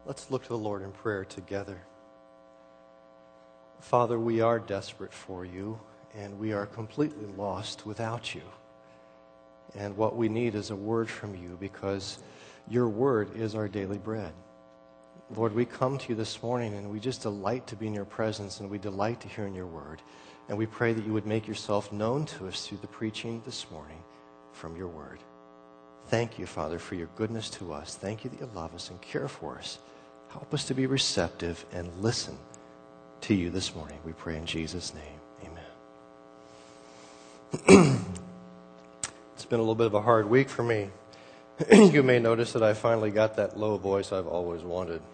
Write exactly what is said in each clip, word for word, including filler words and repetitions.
Let's look to the Lord in prayer together. Father, we are desperate for you, and we are completely lost without you. And what we need is a word from you, because your word is our daily bread. Lord, we come to you this morning, and we just delight to be in your presence, and we delight to hear in your word. And we pray that you would make yourself known to us through the preaching this morning from your word. Thank you, Father, for your goodness to us. Thank you that you love us and care for us. Help us to be receptive and listen to you this morning. We pray in Jesus' name. Amen. It's been a little bit of a hard week for me. You may notice that I finally got that low voice I've always wanted.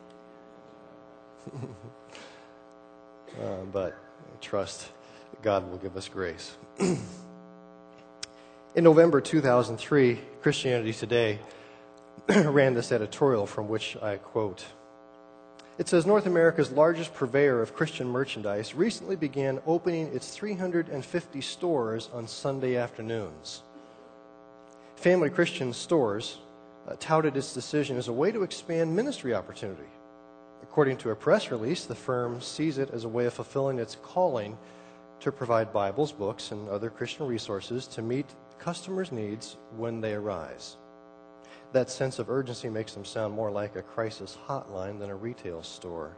uh, but I trust God will give us grace. In November two thousand three, Christianity Today ran this editorial from which I quote. It says, North America's largest purveyor of Christian merchandise recently began opening its three hundred fifty stores on Sunday afternoons. Family Christian Stores uh, touted its decision as a way to expand ministry opportunity. According to a press release, the firm sees it as a way of fulfilling its calling to provide Bibles, books, and other Christian resources to meet customers' needs when they arise. That sense of urgency makes them sound more like a crisis hotline than a retail store.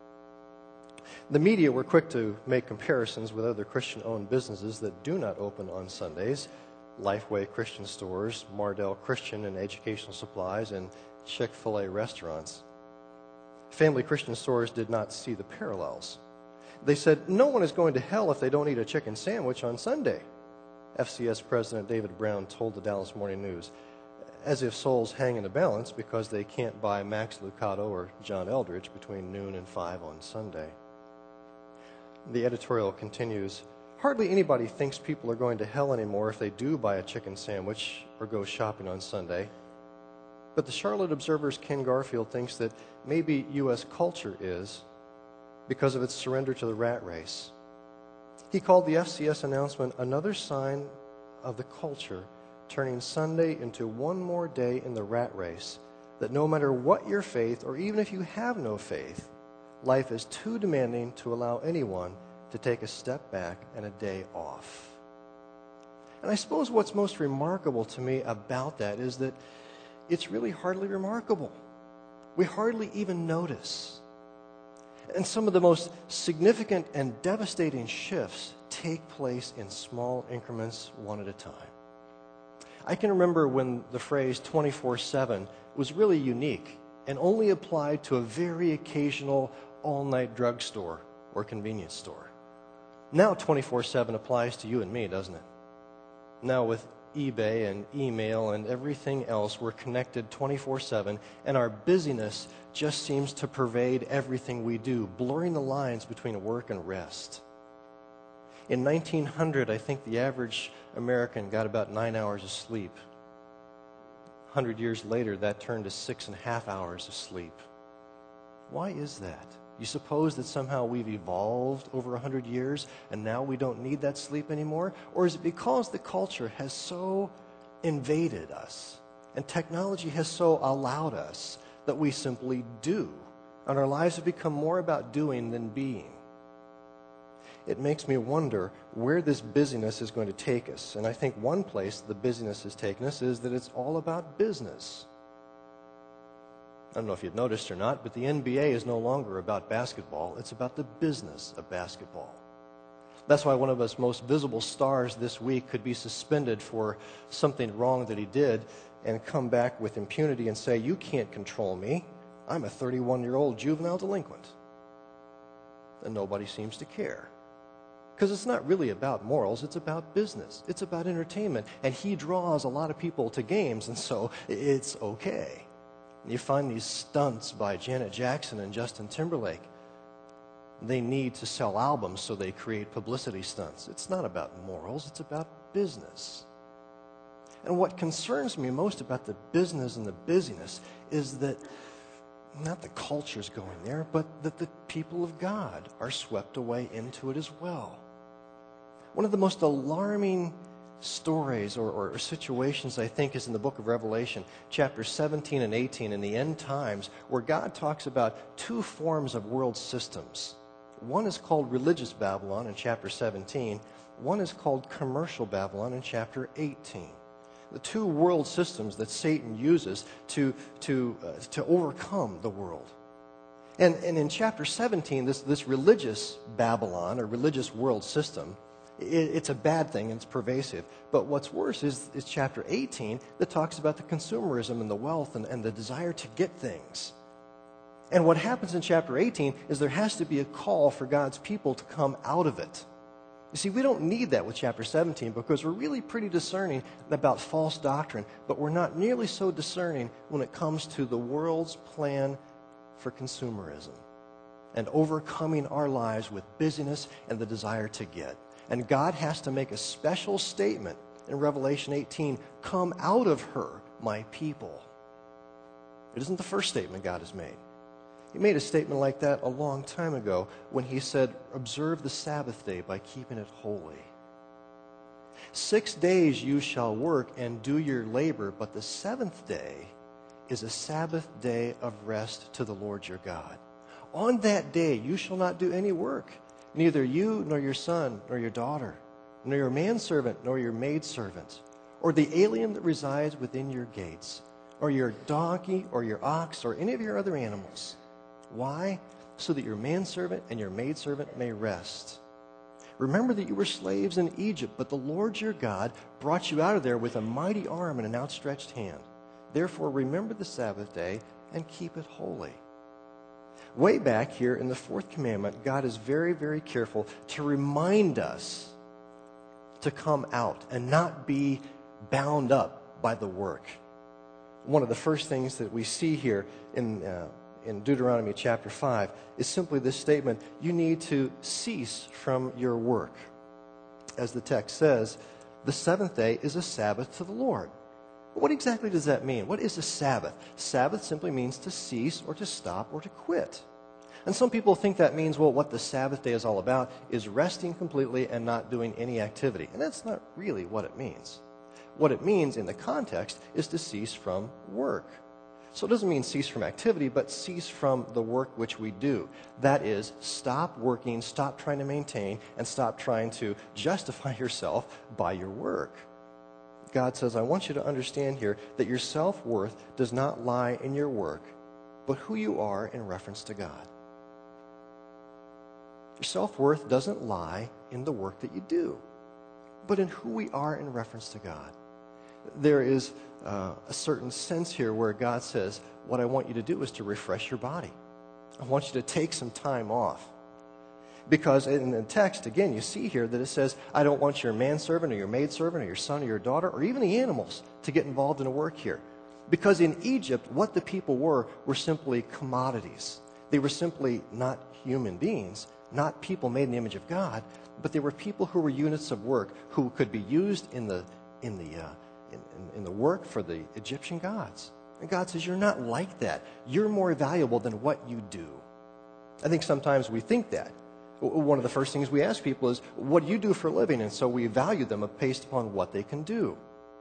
The media were quick to make comparisons with other Christian-owned businesses that do not open on Sundays: Lifeway Christian Stores, Mardel Christian and Educational Supplies, and Chick-fil-A restaurants. Family Christian Stores did not see the parallels. They said, no one is going to hell if they don't eat a chicken sandwich on Sunday. F C S President David Brown told the Dallas Morning News, as if souls hang in the balance because they can't buy Max Lucado or John Eldridge between noon and five on Sunday. The editorial continues, hardly anybody thinks people are going to hell anymore if they do buy a chicken sandwich or go shopping on Sunday. But the Charlotte Observer's Ken Garfield thinks that maybe U S culture is, because of its surrender to the rat race. He called the F C S announcement another sign of the culture turning Sunday into one more day in the rat race, that no matter what your faith, or even if you have no faith, life is too demanding to allow anyone to take a step back and a day off. And I suppose what's most remarkable to me about that is that it's really hardly remarkable. We hardly even notice. And some of the most significant and devastating shifts take place in small increments, one at a time. I can remember when the phrase twenty-four seven was really unique and only applied to a very occasional all-night drugstore or convenience store. Now twenty-four seven applies to you and me, doesn't it? Now with eBay and email and everything else, we're connected twenty-four seven, and our busyness just seems to pervade everything we do, blurring the lines between work and rest. In nineteen hundred, I think the average American got about nine hours of sleep. one hundred years later, that turned to six and a half hours of sleep. Why is that? You suppose that somehow we've evolved over one hundred years and now we don't need that sleep anymore? Or is it because the culture has so invaded us and technology has so allowed us that we simply do, and our lives have become more about doing than being? It makes me wonder where this busyness is going to take us. And I think one place the busyness has taken us is that it's all about business. I don't know if you've noticed or not, but the N B A is no longer about basketball. It's about the business of basketball. That's why one of us most visible stars this week could be suspended for something wrong that he did and come back with impunity and say, you can't control me. I'm a thirty-one-year-old juvenile delinquent. And nobody seems to care. Because it's not really about morals, it's about business. It's about entertainment. And he draws a lot of people to games, and so it's okay. You find these stunts by Janet Jackson and Justin Timberlake. They need to sell albums, so they create publicity stunts. It's not about morals, it's about business. And what concerns me most about the business and the busyness is that not the culture's going there, but that the people of God are swept away into it as well. One of the most alarming stories or, or situations, I think, is in the book of Revelation, chapter seventeen and eighteen, in the end times, where God talks about two forms of world systems. One is called religious Babylon in chapter seventeen. One is called commercial Babylon in chapter eighteen. The two world systems that Satan uses to, to, uh, to overcome the world. And, and in chapter seventeen, this, this religious Babylon, or religious world system, it, it's a bad thing and it's pervasive. But what's worse is, is chapter eighteen that talks about the consumerism and the wealth and, and the desire to get things. And what happens in chapter eighteen is there has to be a call for God's people to come out of it. You see, we don't need that with chapter seventeen because we're really pretty discerning about false doctrine, but we're not nearly so discerning when it comes to the world's plan for consumerism and overcoming our lives with busyness and the desire to get. And God has to make a special statement in Revelation eighteen, come out of her, my people. It isn't the first statement God has made. He made a statement like that a long time ago when he said, observe the Sabbath day by keeping it holy. Six days you shall work and do your labor, but the seventh day is a Sabbath day of rest to the Lord your God. On that day you shall not do any work, neither you nor your son nor your daughter, nor your manservant nor your maidservant, or the alien that resides within your gates, or your donkey or your ox or any of your other animals. Why? So that your manservant and your maidservant may rest. Remember that you were slaves in Egypt, but the Lord your God brought you out of there with a mighty arm and an outstretched hand. Therefore, remember the Sabbath day and keep it holy. Way back here in the fourth commandment, God is very, very careful to remind us to come out and not be bound up by the work. One of the first things that we see here in uh, in Deuteronomy chapter five is simply this statement, you need to cease from your work. As the text says, the seventh day is a Sabbath to the Lord. What exactly does that mean? What is a Sabbath? Sabbath simply means to cease or to stop or to quit. And some people think that means, well, what the Sabbath day is all about is resting completely and not doing any activity. And that's not really what it means. What it means in the context is to cease from work. So it doesn't mean cease from activity, but cease from the work which we do. That is, stop working, stop trying to maintain, and stop trying to justify yourself by your work. God says, I want you to understand here that your self-worth does not lie in your work, but who you are in reference to God. Your self-worth doesn't lie in the work that you do, but in who we are in reference to God. There is uh, a certain sense here where God says, what I want you to do is to refresh your body. I want you to take some time off. Because in the text, again, you see here that it says, I don't want your manservant or your maidservant or your son or your daughter or even the animals to get involved in the work here. Because in Egypt, what the people were were simply commodities. They were simply not human beings, not people made in the image of God, but they were people who were units of work who could be used in the in the uh, in, in, in the work for the Egyptian gods. And God says, you're not like that. You're more valuable than what you do. I think sometimes we think that. One of the first things we ask people is, what do you do for a living? And so we value them based upon what they can do.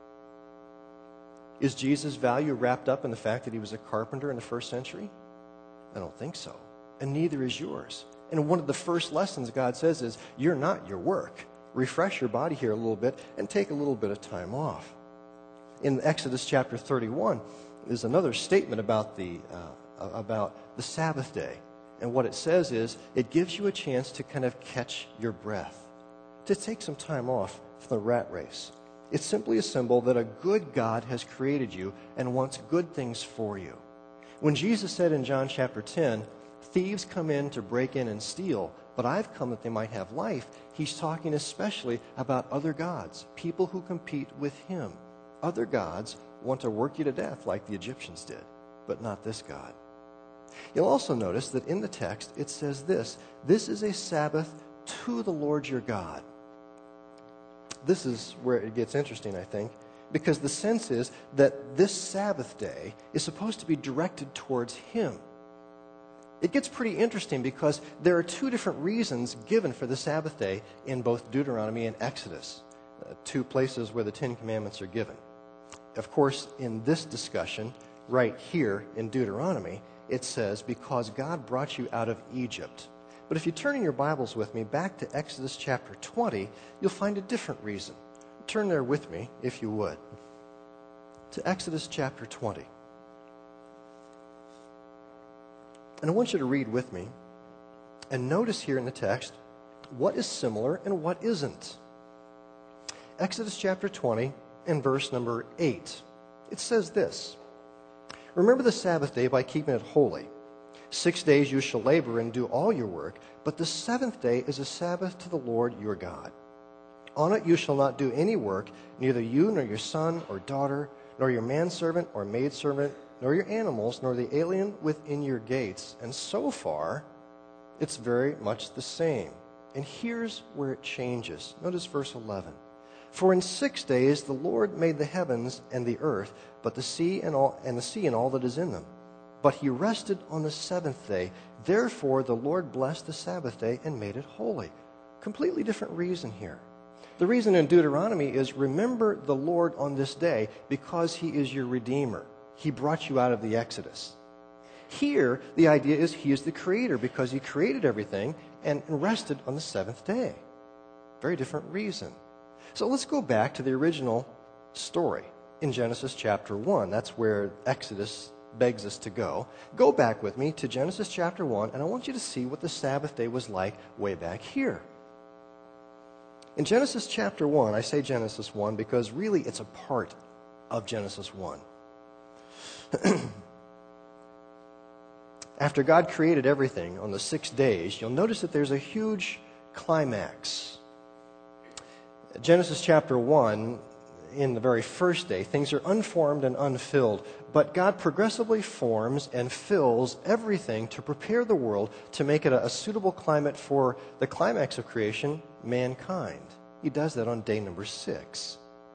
Is Jesus' value wrapped up in the fact that he was a carpenter in the first century? I don't think so. And neither is yours. And one of the first lessons God says is, you're not your work. Refresh your body here a little bit and take a little bit of time off. In Exodus chapter thirty-one, there's another statement about the, uh, about the Sabbath day. And what it says is, it gives you a chance to kind of catch your breath, to take some time off from the rat race. It's simply a symbol that a good God has created you and wants good things for you. When Jesus said in John chapter ten, thieves come in to break in and steal, but I've come that they might have life, he's talking especially about other gods, people who compete with him. Other gods want to work you to death like the Egyptians did, but not this God. You'll also notice that in the text it says this, this is a Sabbath to the Lord your God. This is where it gets interesting, I think, because the sense is that this Sabbath day is supposed to be directed towards him. It gets pretty interesting because there are two different reasons given for the Sabbath day in both Deuteronomy and Exodus. uh, two places where the Ten Commandments are given. Of course, in this discussion, right here in Deuteronomy, it says, because God brought you out of Egypt. But if you turn in your Bibles with me back to Exodus chapter twenty, you'll find a different reason. Turn there with me, if you would, to Exodus chapter twenty. And I want you to read with me and notice here in the text what is similar and what isn't. Exodus chapter twenty and verse number eight. It says this, "Remember the Sabbath day by keeping it holy. Six days you shall labor and do all your work, but the seventh day is a Sabbath to the Lord your God. On it you shall not do any work, neither you nor your son or daughter, nor your manservant or maidservant, nor your animals, nor the alien within your gates." And so far, it's very much the same. And here's where it changes. Notice verse eleven. "For in six days the Lord made the heavens and the earth, but the sea and all and the sea and all that is in them. But he rested on the seventh day. Therefore the Lord blessed the Sabbath day and made it holy." Completely different reason here. The reason in Deuteronomy is, remember the Lord on this day because he is your Redeemer. He brought you out of the Exodus. Here, the idea is he is the creator because he created everything and rested on the seventh day. Very different reason. So let's go back to the original story in Genesis chapter one. That's where Exodus begs us to go. Go back with me to Genesis chapter one, and I want you to see what the Sabbath day was like way back here. In Genesis chapter one, I say Genesis one because really it's a part of Genesis one. After God created everything on the six days, you'll notice that there's a huge climax. Genesis chapter one, in the very first day, things are unformed and unfilled, but God progressively forms and fills everything to prepare the world to make it a, a suitable climate for the climax of creation, mankind. He does that on day number six.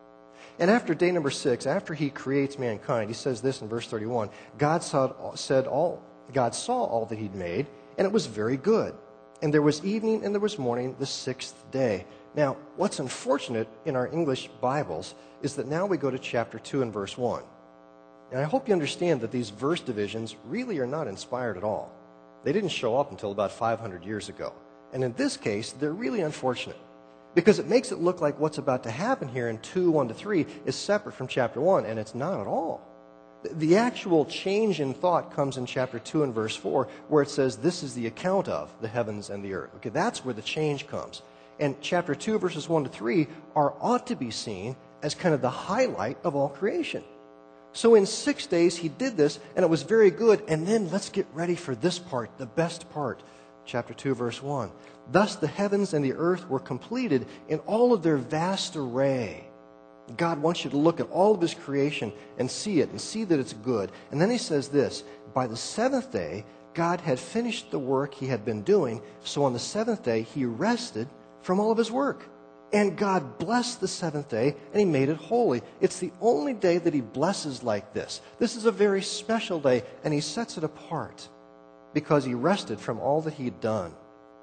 And after day number six, after he creates mankind, he says this in verse thirty-one, God saw, said all, God saw all that he'd made, and it was very good. And there was evening and there was morning the sixth day. Now, what's unfortunate in our English Bibles is that now we go to chapter two and verse one. And I hope you understand that these verse divisions really are not inspired at all. They didn't show up until about five hundred years ago. And in this case, they're really unfortunate because it makes it look like what's about to happen here in two, one to three is separate from chapter one, and it's not at all. The actual change in thought comes in chapter two and verse four, where it says this is the account of the heavens and the earth. Okay, that's where the change comes. And chapter two, verses one to three are ought to be seen as kind of the highlight of all creation. So in six days he did this, and it was very good. And then let's get ready for this part, the best part. Chapter two, verse one. "Thus the heavens and the earth were completed in all of their vast array." God wants you to look at all of his creation and see it and see that it's good. And then he says this, "By the seventh day, God had finished the work he had been doing. So on the seventh day, he rested from all of his work. And God blessed the seventh day, and he made it holy." It's the only day that he blesses like this. This is a very special day, and he sets it apart because he rested from all that he'd done.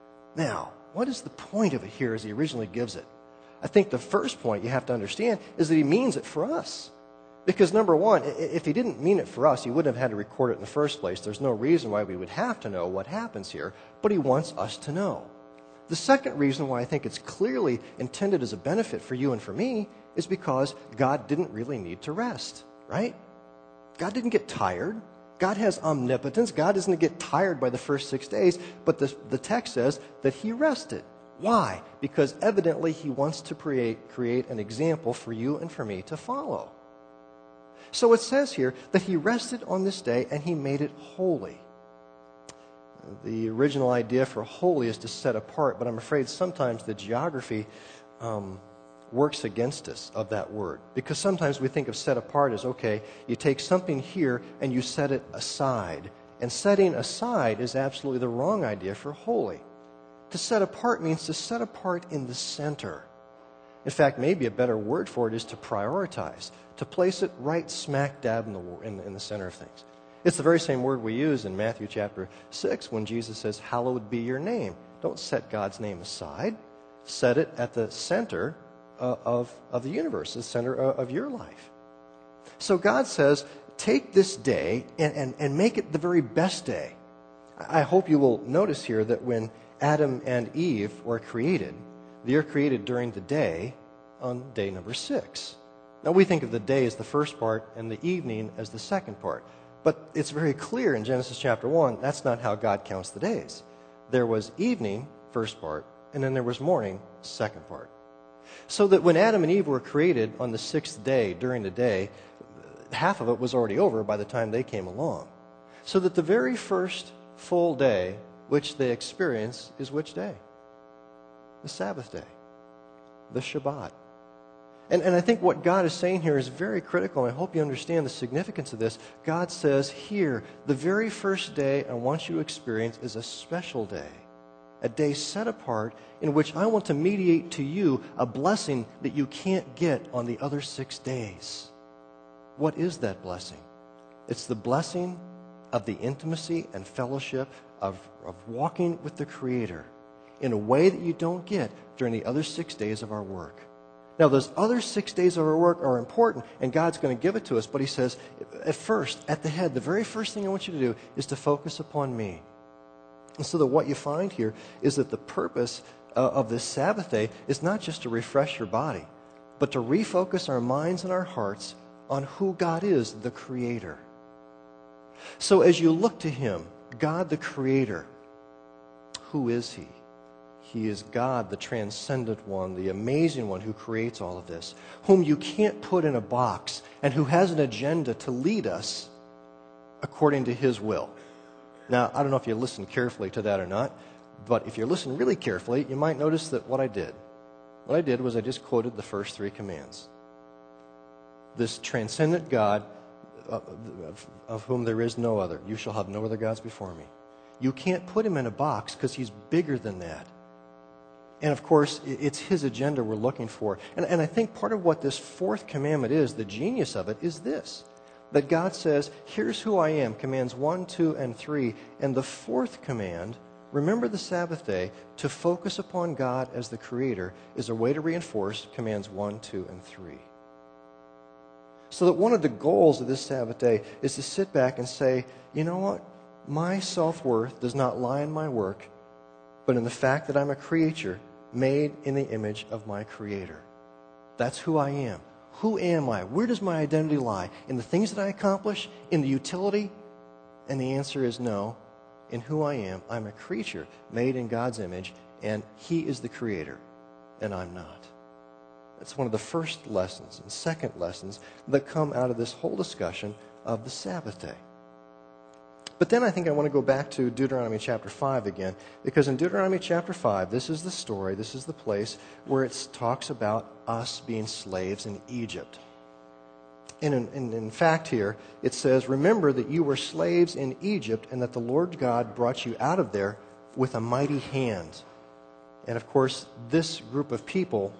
Now, what is the point of it here as he originally gives it? I think the first point you have to understand is that he means it for us. Because number one, if he didn't mean it for us, he wouldn't have had to record it in the first place. There's no reason why we would have to know what happens here, but he wants us to know. The second reason why I think it's clearly intended as a benefit for you and for me is because God didn't really need to rest, right? God didn't get tired. God has omnipotence. God doesn't get tired by the first six days, but the, the text says that he rested. Why? Because evidently he wants to create, create an example for you and for me to follow. So it says here that he rested on this day and he made it holy. The original idea for holy is to set apart, but I'm afraid sometimes the geography um, works against us of that word. Because sometimes we think of set apart as, okay, you take something here and you set it aside. And setting aside is absolutely the wrong idea for holy. To set apart means to set apart in the center. In fact, maybe a better word for it is to prioritize, to place it right smack dab in the, in, in the center of things. It's the very same word we use in Matthew chapter six when Jesus says, "Hallowed be your name." Don't set God's name aside. Set it at the center uh, of, of the universe, the center of, of your life. So God says, take this day and, and, and make it the very best day. I hope you will notice here that when Adam and Eve were created, they are created during the day on day number six. Now we think of the day as the first part and the evening as the second part. But it's very clear in Genesis chapter one, that's not how God counts the days. There was evening, first part, and then there was morning, second part. So that when Adam and Eve were created on the sixth day, during the day, half of it was already over by the time they came along. So that the very first full day which they experience is which day? The Sabbath day, the Shabbat. And, and I think what God is saying here is very critical, and I hope you understand the significance of this. God says here, the very first day I want you to experience is a special day, a day set apart in which I want to mediate to you a blessing that you can't get on the other six days. What is that blessing? It's the blessing of the intimacy and fellowship of, of walking with the Creator in a way that you don't get during the other six days of our work. Now, those other six days of our work are important, and God's going to give it to us, but He says, at first, at the head, the very first thing I want you to do is to focus upon me. And so that what you find here is that the purpose uh, of this Sabbath day is not just to refresh your body, but to refocus our minds and our hearts on who God is, the Creator. So as you look to Him, God the Creator, who is He? He is God, the transcendent one, the amazing one who creates all of this, whom you can't put in a box, and who has an agenda to lead us according to His will. Now, I don't know if you listened carefully to that or not, but if you listen really carefully, you might notice that what I did, what I did was I just quoted the first three commands. This transcendent God, of, of, of whom there is no other. You shall have no other gods before me. You can't put Him in a box because He's bigger than that. And of course, it's His agenda we're looking for. And, and I think part of what this fourth commandment is, the genius of it, is this. That God says, here's who I am, commands one, two, and three. And the fourth command, remember the Sabbath day, to focus upon God as the Creator, is a way to reinforce commands one, two, and three. So that one of the goals of this Sabbath day is to sit back and say, you know what? My self-worth does not lie in my work, but in the fact that I'm a creature made in the image of my Creator. That's who I am. Who am I? Where does my identity lie? In the things that I accomplish? In the utility? And the answer is no. In who I am, I'm a creature made in God's image, and He is the Creator, and I'm not. That's one of the first lessons and second lessons that come out of this whole discussion of the Sabbath day. But then I think I want to go back to Deuteronomy chapter five again, because in Deuteronomy chapter five, this is the story, this is the place where it talks about us being slaves in Egypt. And in, in, in fact here, it says, remember that you were slaves in Egypt and that the Lord God brought you out of there with a mighty hand. And of course, this group of people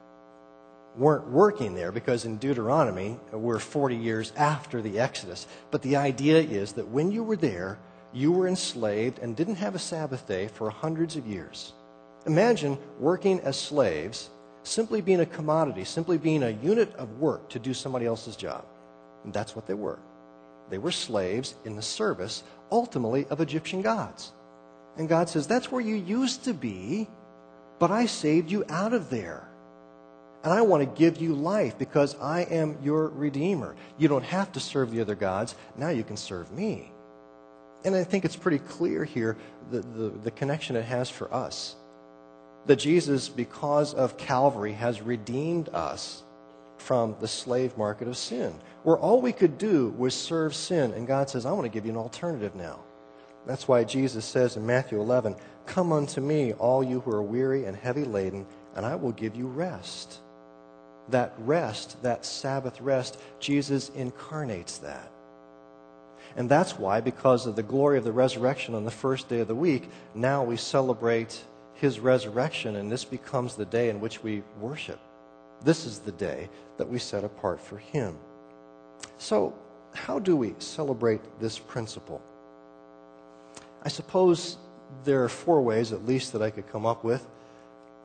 weren't working there, because in Deuteronomy, we're forty years after the Exodus. But the idea is that when you were there, you were enslaved and didn't have a Sabbath day for hundreds of years. Imagine working as slaves, simply being a commodity, simply being a unit of work to do somebody else's job. And that's what they were. They were slaves in the service, ultimately, of Egyptian gods. And God says, that's where you used to be, but I saved you out of there. And I want to give you life because I am your Redeemer. You don't have to serve the other gods. Now you can serve me. And I think it's pretty clear here the, the, the connection it has for us. That Jesus, because of Calvary, has redeemed us from the slave market of sin, where all we could do was serve sin. And God says, I want to give you an alternative now. That's why Jesus says in Matthew eleven, come unto me, all you who are weary and heavy laden, and I will give you rest. That rest, that Sabbath rest, Jesus incarnates that. And that's why, because of the glory of the resurrection on the first day of the week, now we celebrate His resurrection, and this becomes the day in which we worship. This is the day that we set apart for Him. So, how do we celebrate this principle? I suppose there are four ways, at least, that I could come up with.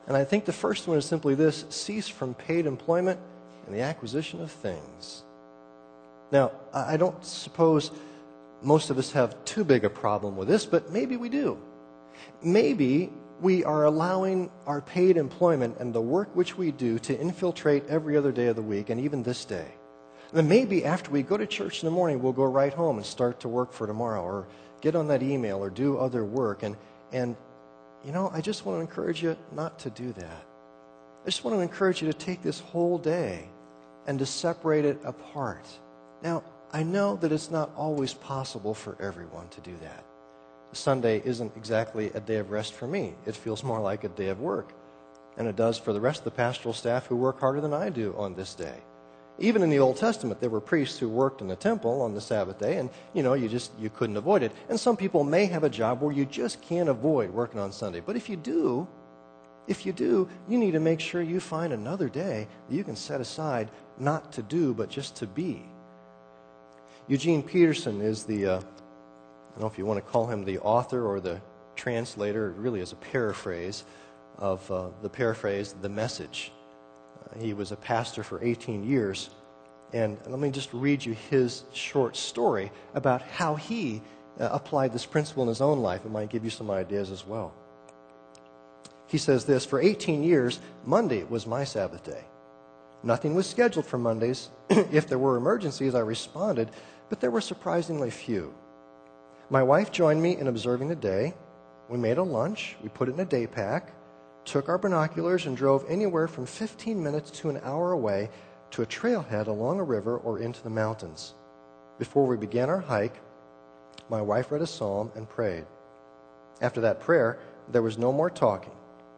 And I think the first one is simply this: cease from paid employment and the acquisition of things. Now, I don't suppose most of us have too big a problem with this, but maybe we do. Maybe we are allowing our paid employment and the work which we do to infiltrate every other day of the week, and even this day. And then maybe after we go to church in the morning, we'll go right home and start to work for tomorrow, or get on that email, or do other work. And, and you know, I just want to encourage you not to do that. I just want to encourage you to take this whole day and to separate it apart. Now, I know that it's not always possible for everyone to do that. Sunday isn't exactly a day of rest for me. It feels more like a day of work. And it does for the rest of the pastoral staff who work harder than I do on this day. Even in the Old Testament, there were priests who worked in the temple on the Sabbath day, and, you know, you just, you couldn't avoid it. And some people may have a job where you just can't avoid working on Sunday. But if you do, if you do, you need to make sure you find another day that you can set aside, not to do, but just to be. Eugene Peterson is the, uh, I don't know if you want to call him the author or the translator. It really is a paraphrase of uh, the paraphrase, The Message. Uh, he was a pastor for eighteen years. And let me just read you his short story about how he uh, applied this principle in his own life. It might give you some ideas as well. He says this: for eighteen years, Monday was my Sabbath day. Nothing was scheduled for Mondays. If there were emergencies, I responded, but there were surprisingly few. My wife joined me in observing the day. We made a lunch, we put it in a day pack, took our binoculars, and drove anywhere from fifteen minutes to an hour away to a trailhead along a river or into the mountains. Before we began our hike, my wife read a psalm and prayed. After that prayer, there was no more talking.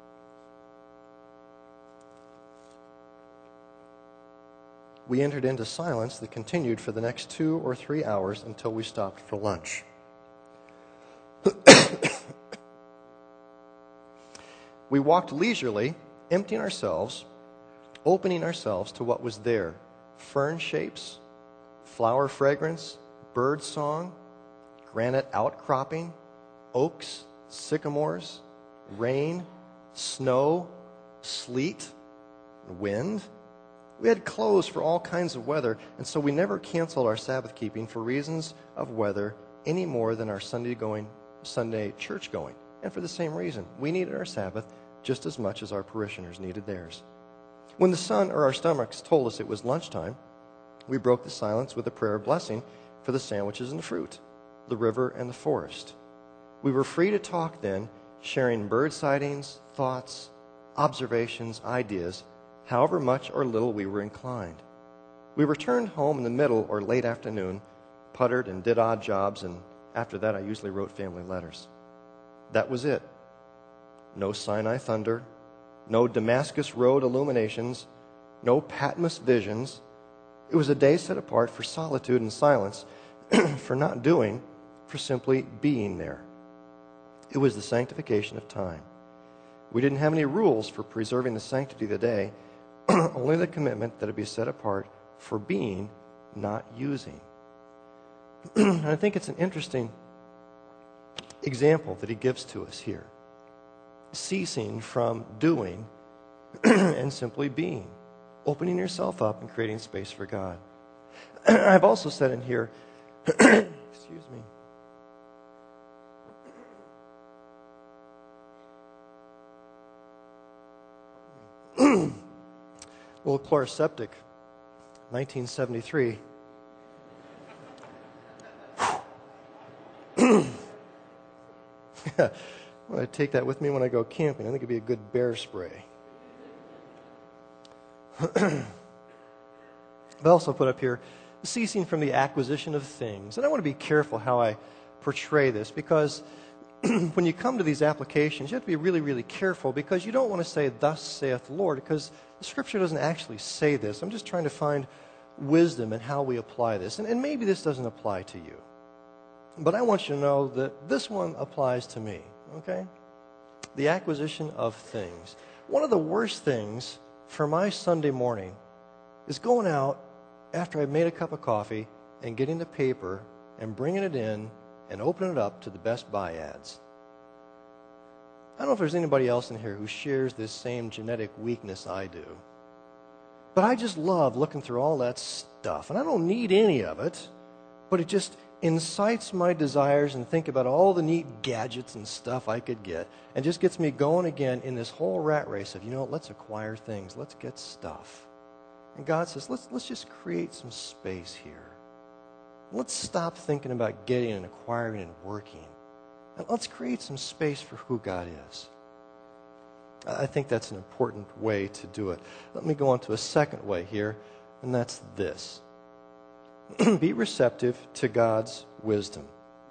We entered into silence that continued for the next two or three hours until we stopped for lunch. We walked leisurely, emptying ourselves, opening ourselves to what was there: fern shapes, flower fragrance, bird song, granite outcropping, oaks, sycamores, rain, snow, sleet, wind. We had clothes for all kinds of weather, and so we never canceled our Sabbath keeping for reasons of weather any more than our Sunday going, Sunday church going. And for the same reason, we needed our Sabbath just as much as our parishioners needed theirs. When the sun or our stomachs told us it was lunchtime, we broke the silence with a prayer of blessing for the sandwiches and the fruit, the river and the forest. We were free to talk then, sharing bird sightings, thoughts, observations, ideas, however much or little we were inclined. We returned home in the middle or late afternoon, puttered and did odd jobs, and after that I usually wrote family letters. That was it. No Sinai thunder, no Damascus Road illuminations, no Patmos visions. It was a day set apart for solitude and silence, for not doing, for simply being there. It was the sanctification of time. We didn't have any rules for preserving the sanctity of the day, only the commitment that it be set apart for being, not using. And I think it's an interesting example that he gives to us here. Ceasing from doing and simply being. Opening yourself up and creating space for God. I've also said in here, excuse me, little Chloraseptic, nineteen seventy-three. I'm going to take that with me when I go camping. I think it'd be a good bear spray. I've also put up here, ceasing from the acquisition of things. And I want to be careful how I portray this, because when you come to these applications, you have to be really, really careful, because you don't want to say, "Thus saith the Lord," because the Scripture doesn't actually say this. I'm just trying to find wisdom in how we apply this. And, and maybe this doesn't apply to you. But I want you to know that this one applies to me, okay? The acquisition of things. One of the worst things for my Sunday morning is going out after I've made a cup of coffee and getting the paper and bringing it in and opening it up to the Best Buy ads. I don't know if there's anybody else in here who shares this same genetic weakness I do. But I just love looking through all that stuff. And I don't need any of it, but it just incites my desires and think about all the neat gadgets and stuff I could get, and just gets me going again in this whole rat race of, you know, let's acquire things, let's get stuff. And God says, let's, let's just create some space here. Let's stop thinking about getting and acquiring and working. And let's create some space for who God is. I think that's an important way to do it. Let me go on to a second way here, and that's this. Be receptive to God's wisdom.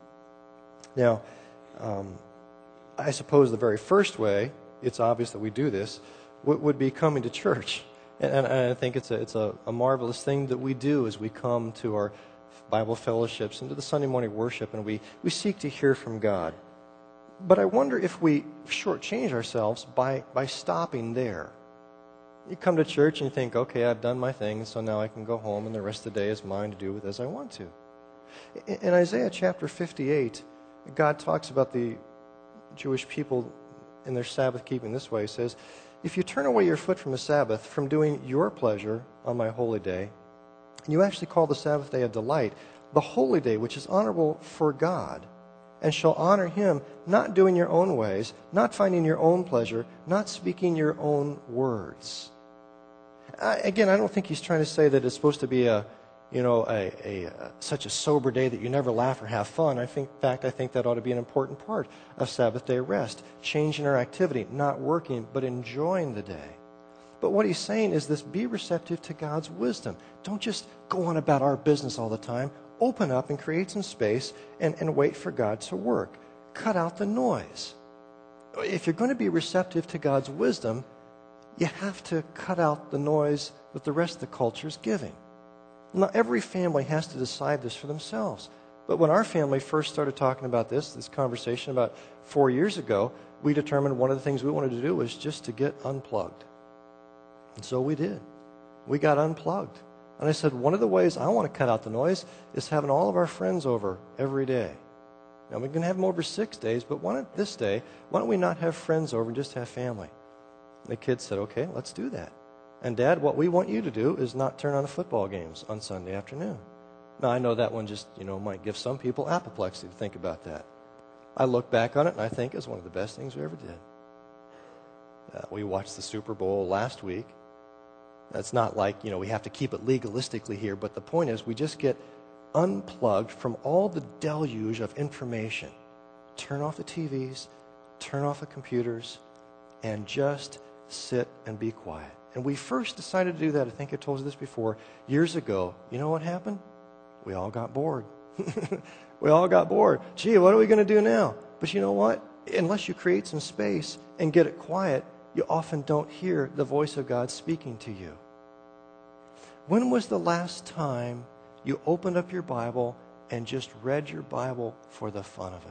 Now, um, I suppose the very first way, it's obvious that we do this, would, would be coming to church. And, and I think it's a, it's a, a marvelous thing that we do as we come to our Bible fellowships and to the Sunday morning worship, and we, we seek to hear from God. But I wonder if we shortchange ourselves by, by stopping there. You come to church and you think, okay, I've done my thing, so now I can go home and the rest of the day is mine to do with as I want to. In Isaiah chapter fifty-eight, God talks about the Jewish people in their Sabbath keeping this way. He says, if you turn away your foot from the Sabbath, from doing your pleasure on my holy day, and you actually call the Sabbath day a delight, the holy day which is honorable for God, and shall honor him, not doing your own ways, not finding your own pleasure, not speaking your own words. I, again, I don't think he's trying to say that it's supposed to be a, you know, a, a, a such a sober day that you never laugh or have fun. I think, in fact, I think that ought to be an important part of Sabbath day rest, changing our activity, not working, but enjoying the day. But what he's saying is this: be receptive to God's wisdom. Don't just go on about our business all the time. Open up and create some space and, and wait for God to work. Cut out the noise. If you're going to be receptive to God's wisdom, you have to cut out the noise that the rest of the culture is giving. Now, every family has to decide this for themselves. But when our family first started talking about this, this conversation about four years ago, we determined one of the things we wanted to do was just to get unplugged. And so we did. We got unplugged. And I said, one of the ways I want to cut out the noise is having all of our friends over every day. Now, we can have them over six days, but why not this day, why don't we not have friends over and just have family? And the kids said, okay, let's do that. And Dad, what we want you to do is not turn on the football games on Sunday afternoon. Now, I know that one just, you know, might give some people apoplexy to think about that. I look back on it, and I think it's one of the best things we ever did. Uh, we watched the Super Bowl last week. It's not like, you know, we have to keep it legalistically here, but the point is we just get unplugged from all the deluge of information. Turn off the T Vs, turn off the computers, and just sit and be quiet. And we first decided to do that, I think I told you this before, years ago. You know what happened? We all got bored. We all got bored. Gee, what are we going to do now? But you know what? Unless you create some space and get it quiet, you often don't hear the voice of God speaking to you. When was the last time you opened up your Bible and just read your Bible for the fun of it?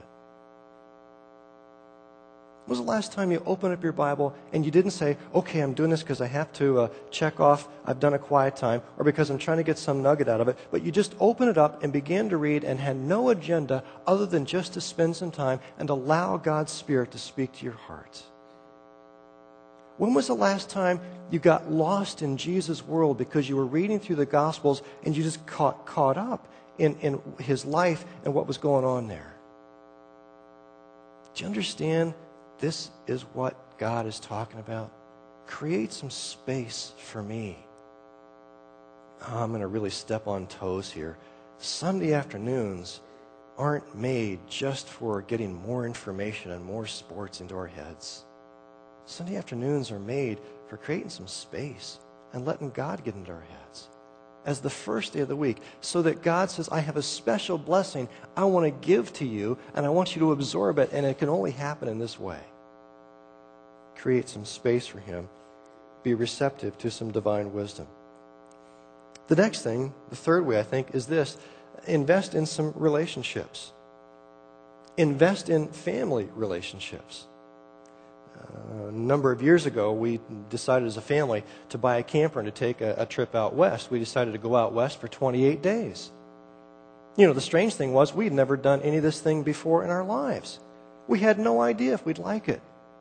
When was the last time you opened up your Bible and you didn't say, okay, I'm doing this because I have to uh, check off I've done a quiet time, or because I'm trying to get some nugget out of it, but you just opened it up and began to read and had no agenda other than just to spend some time and allow God's Spirit to speak to your heart? When was the last time you got lost in Jesus' world because you were reading through the Gospels and you just caught, caught up in, in his life and what was going on there? Do you understand? This is what God is talking about. Create some space for me. Oh, I'm going to really step on toes here. Sunday afternoons aren't made just for getting more information and more sports into our heads. Sunday afternoons are made for creating some space and letting God get into our heads as the first day of the week, so that God says, I have a special blessing I want to give to you, and I want you to absorb it, and it can only happen in this way. Create some space for him. Be receptive to some divine wisdom. The next thing, the third way, I think, is this: invest in some relationships. Invest in family relationships. Uh, a number of years ago, we decided as a family to buy a camper and to take a, a trip out west. We decided to go out west for twenty-eight days. You know, the strange thing was we'd never done any of this thing before in our lives. We had no idea if we'd like it.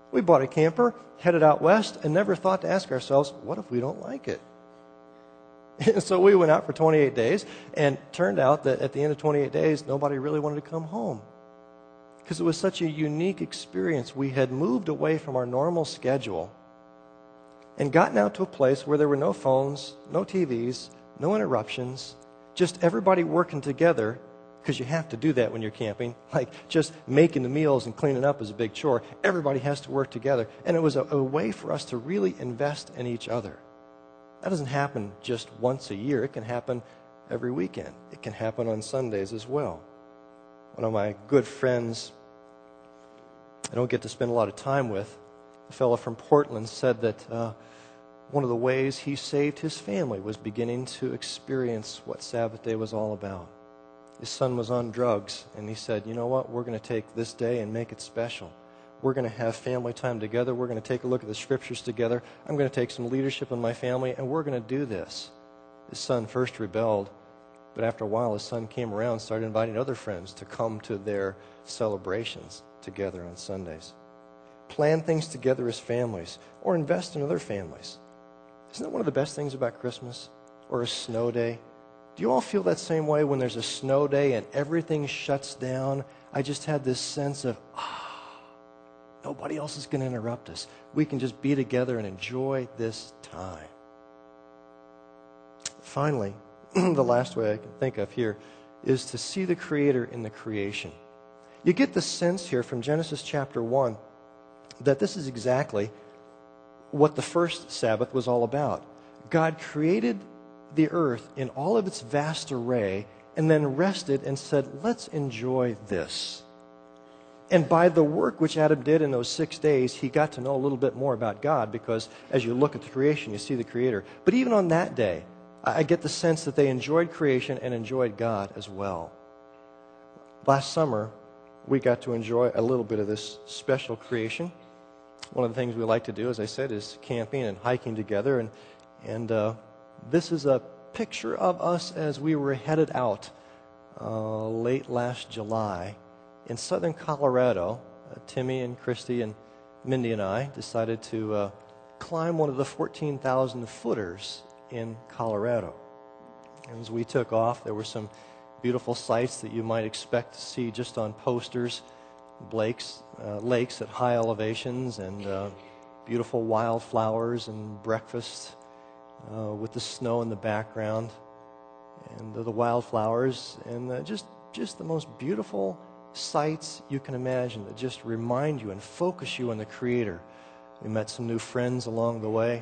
We bought a camper, headed out west, and never thought to ask ourselves, what if we don't like it? And so we went out for twenty-eight days, and turned out that at the end of twenty-eight days, nobody really wanted to come home. Because it was such a unique experience. We had moved away from our normal schedule and gotten out to a place where there were no phones, no T Vs, no interruptions, just everybody working together, because you have to do that when you're camping. Like just making the meals and cleaning up is a big chore. Everybody has to work together. And it was a, a way for us to really invest in each other. That doesn't happen just once a year. It can happen every weekend. It can happen on Sundays as well. One of my good friends I don't get to spend a lot of time with, a fellow from Portland, said that uh, one of the ways he saved his family was beginning to experience what Sabbath day was all about. His son was on drugs, and he said, you know what, we're going to take this day and make it special. We're going to have family time together. We're going to take a look at the scriptures together. I'm going to take some leadership in my family, and we're going to do this. His son first rebelled, but after a while his son came around and started inviting other friends to come to their celebrations together on Sundays. Plan things together as families, or invest in other families. Isn't that one of the best things about Christmas? Or a snow day? Do you all feel that same way when there's a snow day and everything shuts down? I just had this sense of, ah, nobody else is going to interrupt us. We can just be together and enjoy this time. Finally, the last way I can think of here is to see the Creator in the creation. You get the sense here from Genesis chapter one that this is exactly what the first Sabbath was all about. God created the earth in all of its vast array and then rested and said, let's enjoy this. And by the work which Adam did in those six days, he got to know a little bit more about God, because as you look at the creation, you see the Creator. But even on that day, I get the sense that they enjoyed creation and enjoyed God as well. Last summer, we got to enjoy a little bit of this special creation. One of the things we like to do, as I said, is camping and hiking together. And, and uh, this is a picture of us as we were headed out uh, late last July in southern Colorado. Uh, Timmy and Christy and Mindy and I decided to uh, climb one of the fourteen thousand footers in Colorado. And as we took off, there were some beautiful sights that you might expect to see just on posters, lakes, uh, lakes at high elevations, and uh, beautiful wildflowers and breakfast uh, with the snow in the background, and uh, the wildflowers, and uh, just just the most beautiful sights you can imagine that just remind you and focus you on the Creator. We met some new friends along the way,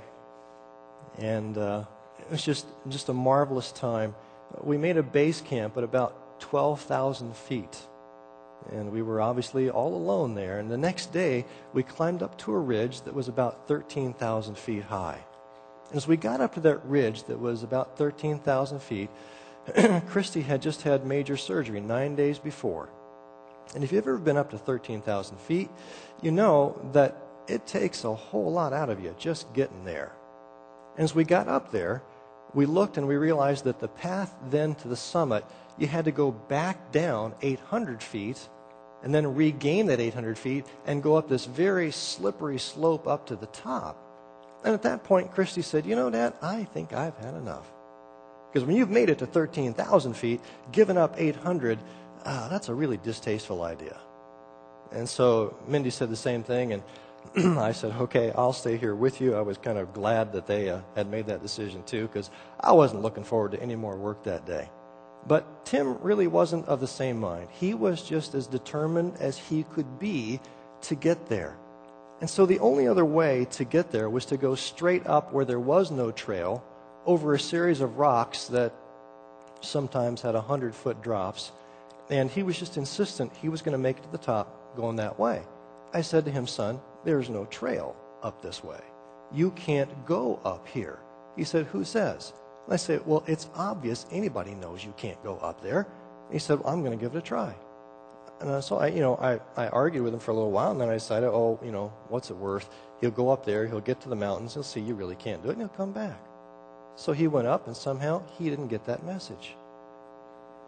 and uh, it was just just a marvelous time. We made a base camp at about twelve thousand feet, and we were obviously all alone there. And the next day, we climbed up to a ridge that was about thirteen thousand feet high. And as we got up to that ridge that was about thirteen thousand feet, Christy had just had major surgery nine days before. And if you've ever been up to thirteen thousand feet, you know that it takes a whole lot out of you just getting there. And as we got up there, we looked and we realized that the path then to the summit, you had to go back down eight hundred feet and then regain that eight hundred feet and go up this very slippery slope up to the top. And at that point, Christy said, you know, Dad, I think I've had enough. Because when you've made it to thirteen thousand feet, giving up eight hundred, uh, that's a really distasteful idea. And so Mindy said the same thing, and I said, okay, I'll stay here with you. I was kind of glad that they uh, had made that decision too, because I wasn't looking forward to any more work that day. But Tim really wasn't of the same mind. He was just as determined as he could be to get there. And so the only other way to get there was to go straight up where there was no trail over a series of rocks that sometimes had one hundred foot drops. And he was just insistent he was going to make it to the top going that way. I said to him, son, there's no trail up this way. You can't go up here. He said, who says? And I said, well, it's obvious. Anybody knows you can't go up there. He said, well, I'm going to give it a try. And so I, you know, I, I argued with him for a little while, and then I decided, oh, you know, what's it worth? He'll go up there, he'll get to the mountains, he'll see you really can't do it, and he'll come back. So he went up, and somehow he didn't get that message.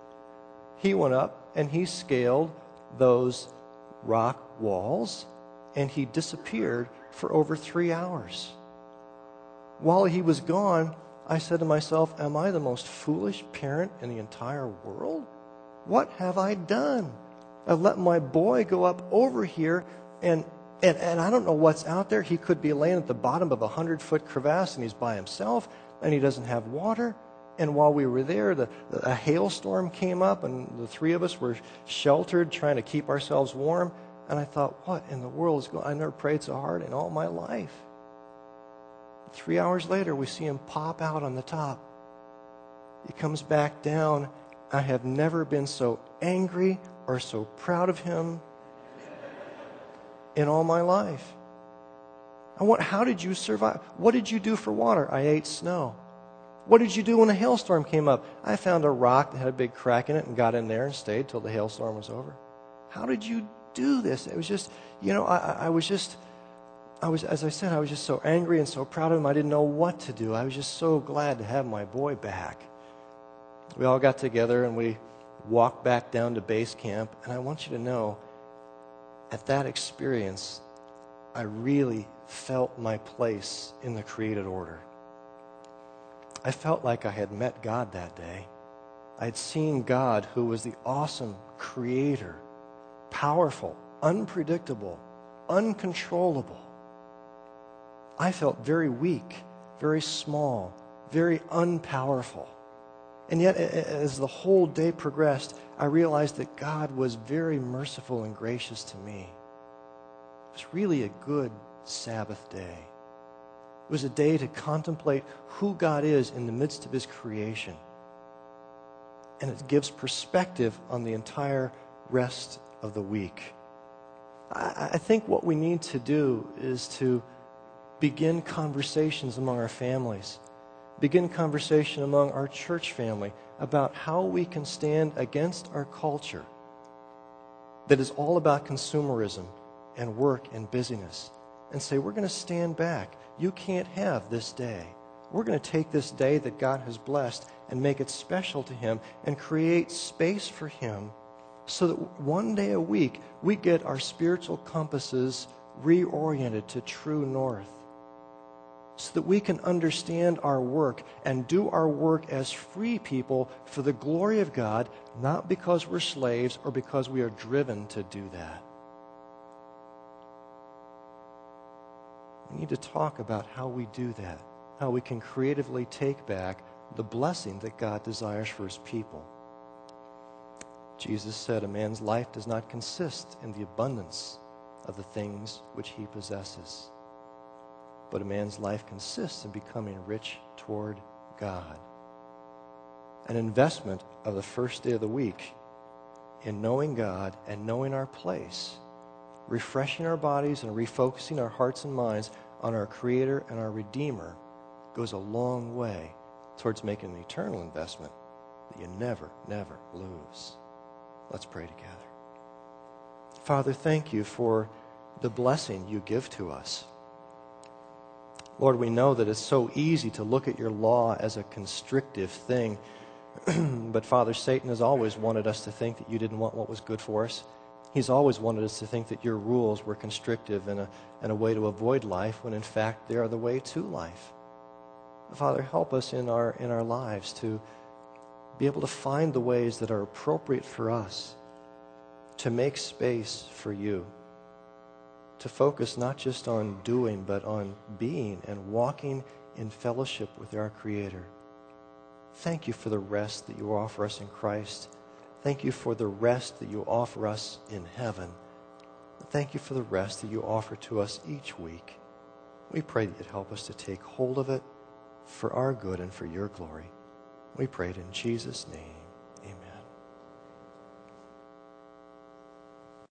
He went up, and he scaled those rock walls, and he disappeared for over three hours. While he was gone, I said to myself, am I the most foolish parent in the entire world? What have I done? I let my boy go up over here, and, and, and I don't know what's out there. He could be laying at the bottom of a hundred-foot crevasse, and he's by himself, and he doesn't have water. And while we were there, the, the, a hailstorm came up, and the three of us were sheltered, trying to keep ourselves warm. And I thought, what in the world is going on? I never prayed so hard in all my life. Three hours later, we see him pop out on the top. He comes back down. I have never been so angry or so proud of him in all my life. I want, how did you survive? What did you do for water? I ate snow. What did you do when a hailstorm came up? I found a rock that had a big crack in it and got in there and stayed till the hailstorm was over. How did you do this? It was just, you know, I, I was just, I was, as I said, I was just so angry and so proud of him. I didn't know what to do. I was just so glad to have my boy back. We all got together and we walked back down to base camp. And I want you to know, at that experience, I really felt my place in the created order. I felt like I had met God that day. I had seen God, who was the awesome creator, powerful, unpredictable, uncontrollable. I felt very weak, very small, very unpowerful. And yet, as the whole day progressed, I realized that God was very merciful and gracious to me. It was really a good Sabbath day. It was a day to contemplate who God is in the midst of his creation. And it gives perspective on the entire rest of the week. I, I think what we need to do is to begin conversations among our families, begin conversation among our church family about how we can stand against our culture that is all about consumerism and work and busyness, and say, we're going to stand back. You can't have this day. We're going to take this day that God has blessed and make it special to him and create space for him so that one day a week we get our spiritual compasses reoriented to true north, so that we can understand our work and do our work as free people for the glory of God, not because we're slaves or because we are driven to do that. We need to talk about how we do that, how we can creatively take back the blessing that God desires for his people. Jesus said, a man's life does not consist in the abundance of the things which he possesses, but a man's life consists in becoming rich toward God. An investment of the first day of the week in knowing God and knowing our place, refreshing our bodies and refocusing our hearts and minds on our Creator and our Redeemer goes a long way towards making an eternal investment that you never, never lose. Let's pray together. Father, thank you for the blessing you give to us. Lord, we know that it's so easy to look at your law as a constrictive thing, but Father, Satan has always wanted us to think that you didn't want what was good for us. He's always wanted us to think that your rules were constrictive and a, and a way to avoid life, when in fact they are the way to life. Father, help us in our, in our lives to be able to find the ways that are appropriate for us, to make space for you, to focus not just on doing, but on being and walking in fellowship with our Creator. Thank you for the rest that you offer us in Christ. Thank you for the rest that you offer us in heaven. Thank you for the rest that you offer to us each week. We pray that you'd help us to take hold of it for our good and for your glory. We pray it in Jesus' name.